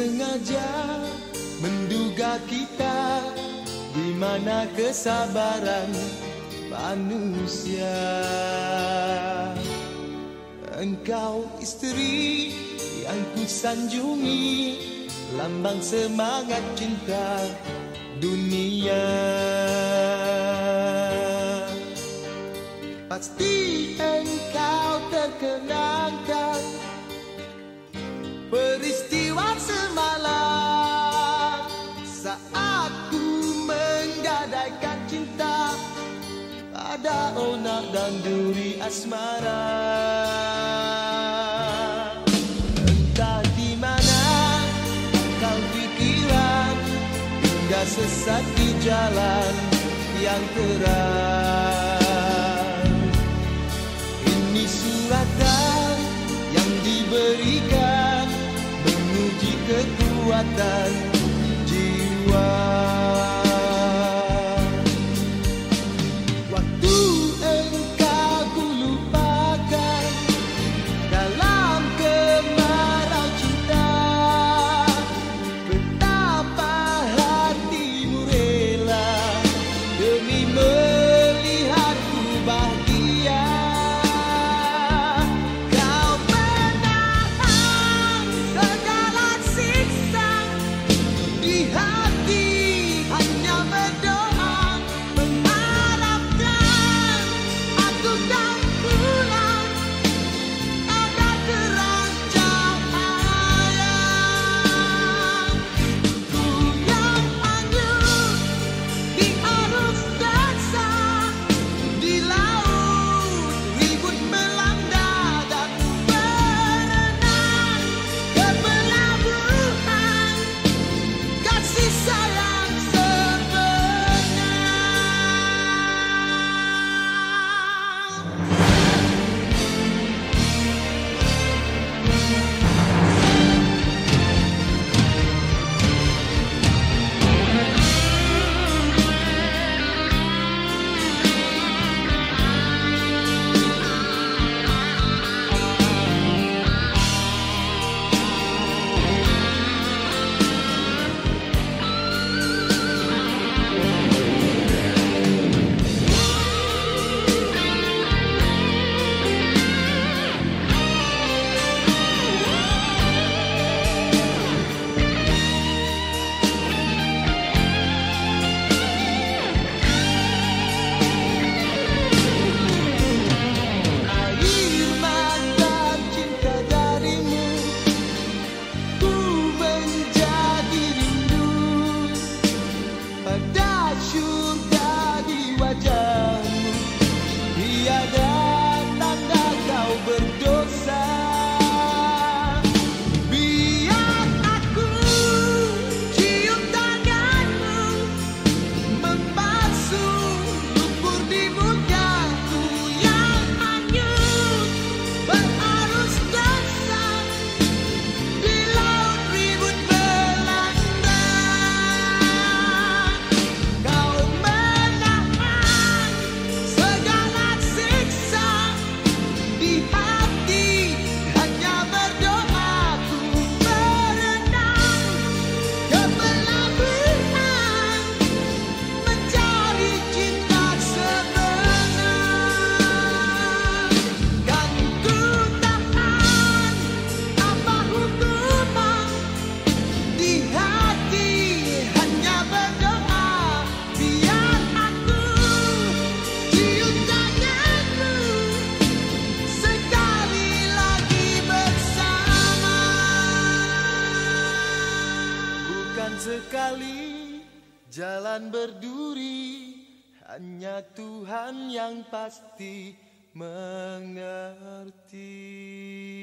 sengaja menduga kita di mana kesabaran manusia. Engkau istri yang kusanjungi, lambang semangat cinta dunia. Pasti engkau terkenangkan peristiwa semalam saat ku menggadaikan cinta pada onak dan duri asmara. Entah di mana kau pikiran hingga sesat di jalan yang terang. Ini suratan yang diberikan menguji kekuatan jiwa. Waktu engkau ku lupakan dalam kemarau cinta, betapa hatimu rela demi melihatku bahagia. Kau menahan segala siksa di hati, hanya berdoa mengharapkan aku kan pulang ada terang cahaya. Ku yang hanyut di arus dasar, di laut ribut melanda dan berenang ke pelabuhan kasih sayang sebenar. Air mata cinta darimu ku menjadi rindu, pada syurga di wajahmu tiada tanda kau berdosa. Biar aku cium tanganmu membasuh lumpur di mukaku yang hanyut berarus dasar di laut ribut melanda. Kau menahan segala siksa di hati, hanya berdoa ku berenang ke pelabuhan mencari cinta sebenar. Kan ku tahan apa hukuman di hati, hanya berdoa biar aku cium tanganmu sekali lagi bersama. Bukan sekali jalan berduri, hanya Tuhan yang pasti mengerti.